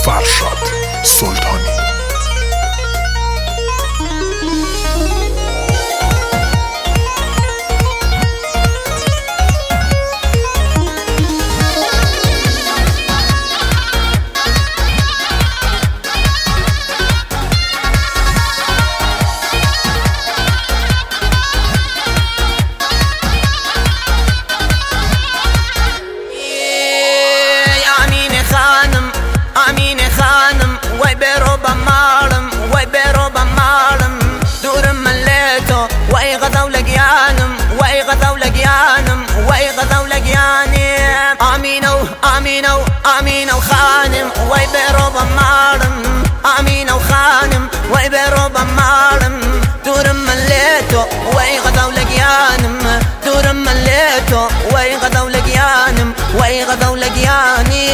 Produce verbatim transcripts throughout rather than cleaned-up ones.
فرشاد سلطانی. امينو امينو خانم وي بروب مالم امينو خانم وي بروب مالم دور مليتو وي غداو لقيانم دور مليتو وي غداو لقيانم وي غداو لقياني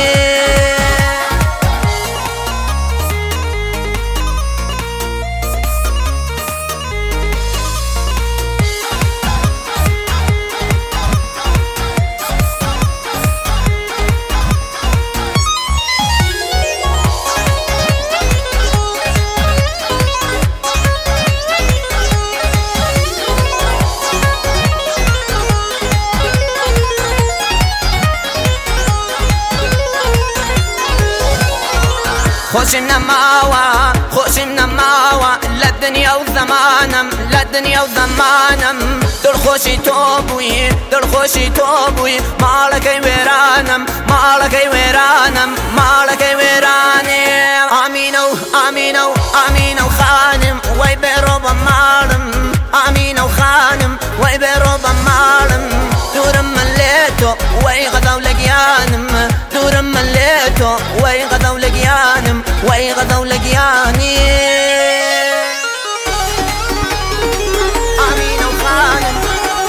خوشم نماوى خوشم نماوى للدنيا وزمانم للدنيا وزمانم دل خوشي توبوي دل خوشي توبوي مالك ويرانم مالك ويرانم مالك ويراني امينو امينو امينو خانم وي بروب مالم امينو خانم وي بروب مالم دور مليتو وي غداو لقيانم دور مليتو وي غداو لقيانم وي غداو لقياني امينو خانم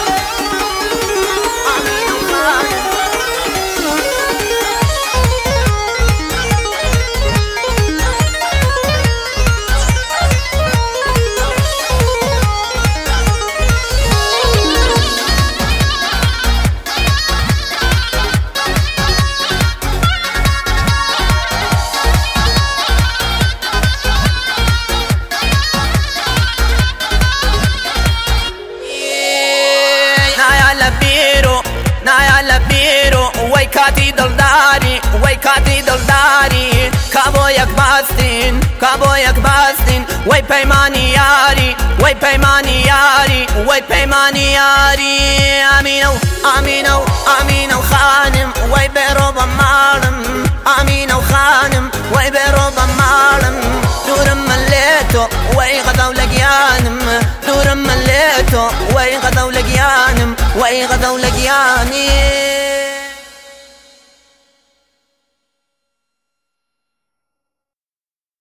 امينو خانم وي كاتي دلداري وي كاتي دلداري كابويك باستين كابويك باستين وي بيماني ياري وي بيماني ياري وي بيماني ياري امينو امينو امينو خانم وي بروب مالم امينو خانم وي بروب مالم دور مليتو وي غداو لقيانم دور مليتو وي غداو لقيانم وي غداو لقياني